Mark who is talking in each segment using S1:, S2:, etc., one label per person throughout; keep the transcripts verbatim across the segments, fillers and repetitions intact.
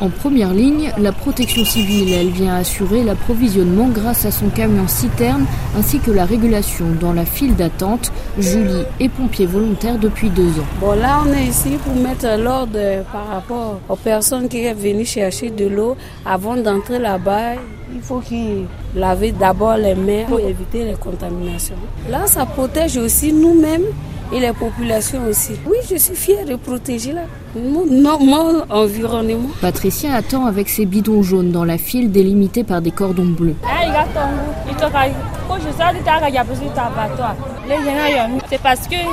S1: En première ligne, la protection civile, elle vient assurer l'approvisionnement grâce à son camion citerne ainsi que la régulation dans la file d'attente. Julie est pompier volontaire depuis deux ans.
S2: Bon, là, on est ici pour mettre l'ordre par rapport aux personnes qui sont venues chercher de l'eau. Avant d'entrer là-bas, il faut qu'ils lavent d'abord les mains pour éviter les contaminations. Là, ça protège aussi nous-mêmes et les populations aussi. Oui, je suis fière de protéger là, mon, mon environnement.
S1: Patricia attend avec ses bidons jaunes dans la file délimitée par des cordons bleus.
S3: C'est parce que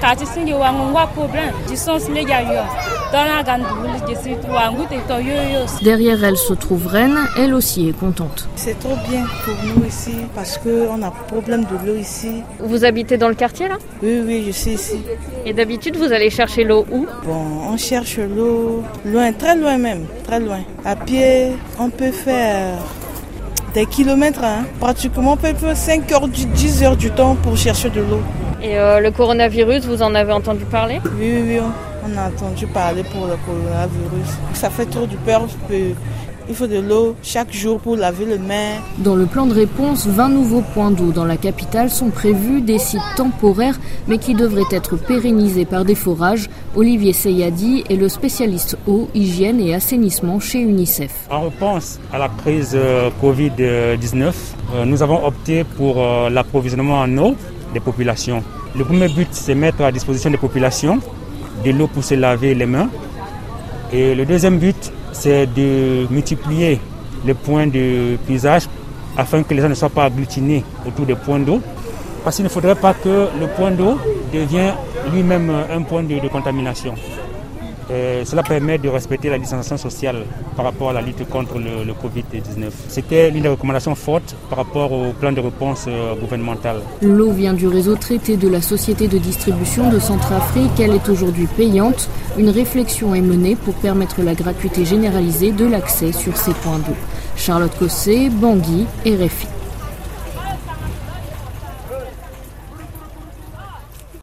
S1: derrière elle se trouve Reine, elle aussi est contente.
S4: C'est trop bien pour nous ici parce qu'on a problème de l'eau ici.
S1: Vous habitez dans le quartier là ?
S4: Oui, oui, je suis ici.
S1: Et d'habitude vous allez chercher l'eau où ?
S4: Bon, on cherche l'eau loin, très loin même, très loin. À pied, on peut faire des kilomètres, hein. Pratiquement on peut faire cinq heures, dix heures du temps pour chercher de l'eau.
S1: Et euh, le coronavirus, vous en avez entendu parler ?
S4: Oui, oui, oui, on a entendu parler pour le coronavirus. Ça fait trop du peur. Il faut de l'eau chaque jour pour laver les mains.
S1: Dans le plan de réponse, vingt nouveaux points d'eau dans la capitale sont prévus, des sites temporaires, mais qui devraient être pérennisés par des forages. Olivier Seyadi est le spécialiste eau, hygiène et assainissement chez UNICEF.
S5: En réponse à la crise covid dix-neuf, nous avons opté pour l'approvisionnement en eau des populations. Le premier but, c'est mettre à disposition des populations de l'eau pour se laver les mains. Et le deuxième but, c'est de multiplier les points de puisage afin que les gens ne soient pas agglutinés autour des points d'eau. Parce qu'il ne faudrait pas que le point d'eau devienne lui-même un point de, de contamination. Et cela permet de respecter la distanciation sociale par rapport à la lutte contre le, le covid dix-neuf. C'était l'une des recommandations fortes par rapport au plan de réponse euh, gouvernemental.
S1: L'eau vient du réseau traité de la société de distribution de Centrafrique. Elle est aujourd'hui payante. Une réflexion est menée pour permettre la gratuité généralisée de l'accès sur ces points d'eau. Charlotte Cossé, Bangui, R F I.